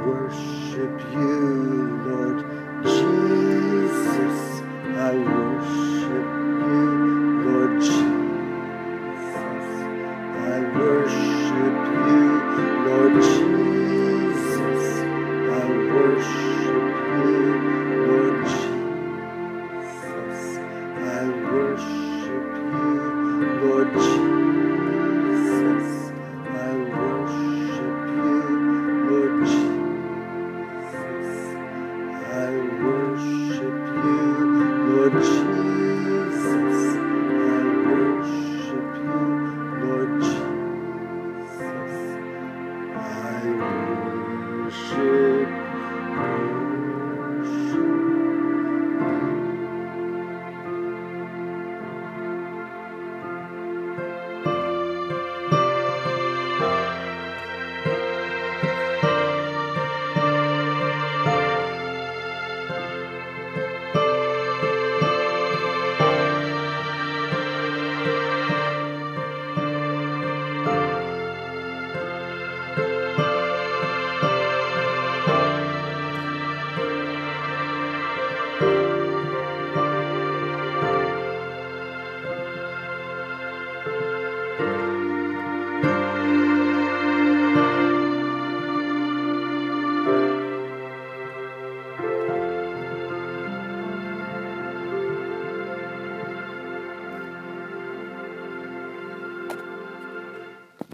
worship you, Lord Jesus. I worship you, Lord Jesus. I worship you, Lord Jesus. I worship you, Lord Jesus. I worship you, Lord Jesus. I worship you, Lord Jesus. I worship you, Lord Jesus. I worship you, Lord Jesus. I worship